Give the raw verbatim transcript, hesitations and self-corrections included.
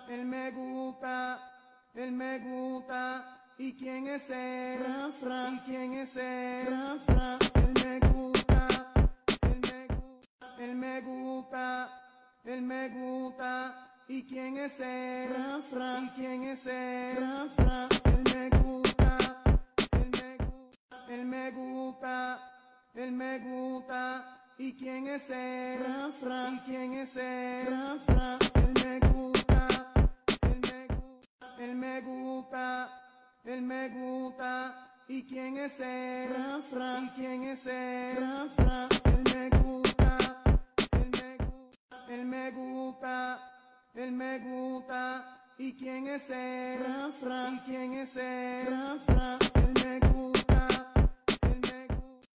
él me gusta, él me gusta. ¿Y quién es él? Fra, fra. ¿Y quién es él? Fra, fra. Él me gusta, él me gusta, él me gusta, él me gusta. ¿Y quién es él? Fra, fra. ¿Y quién es él? Fra, fra. Él me gusta, él me gusta, él me gusta, él me gusta. ¿Y quién es él? Fra, fra. ¿Y quién es él? Fra, fra. Él me gusta, él me gusta, él me gusta, él me gusta. ¿Y quién es él? Fra, fra. ¿Y quién es él? Fra, fra. Él me gusta, él me gusta, él me gusta, él me gusta. ¿Y quién es él? Fra, fra. ¿Y quién es él?